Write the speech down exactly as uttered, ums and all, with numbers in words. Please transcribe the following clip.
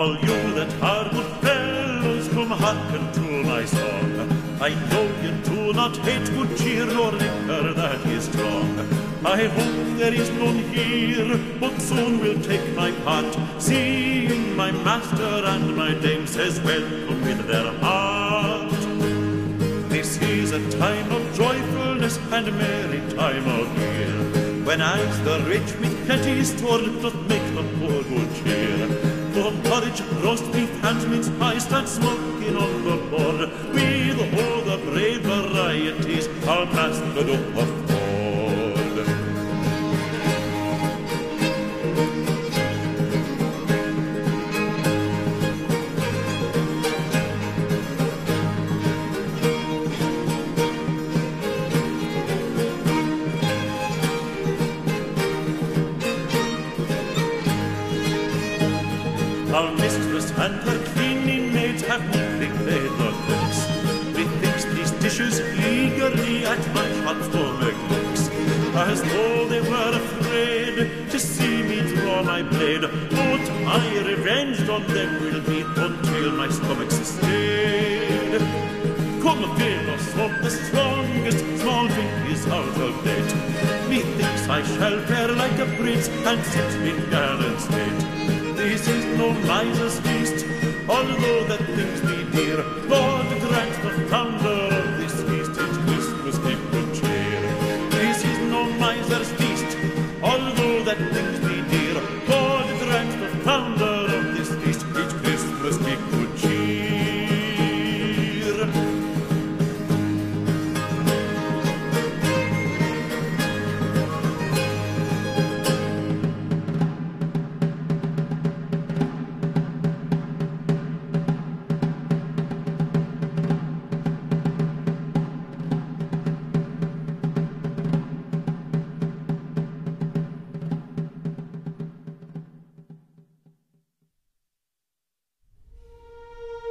All you that are good fellows, come hearken to my song. I know you do not hate good cheer nor liquor that is strong. I hope there is none here, but soon will take my part, seeing my master and my dame says welcome with their heart. This is a time of joyfulness and merry time of year, when as the rich with plenty stored doth make the poor good cheer. For porridge, roast beef, and mince pie stand smoking on the board, with all the brave varieties our master doth afford. Our mistress and her cleaning maids have neatly played the cooks. Methinks these dishes eagerly at my hot stomach looks, as though they were afraid to see me draw my blade. But my revenge on them will be until my stomach's stayed. Come, fill us up the strongest, small drink is out of date. Methinks I shall fare like a prince and sit in gallant state. This is no miser's feast, although that things be dear. Lord, grant the founder of this feast his Christmas gift good cheer. This is no miser's feast, although that things be dear.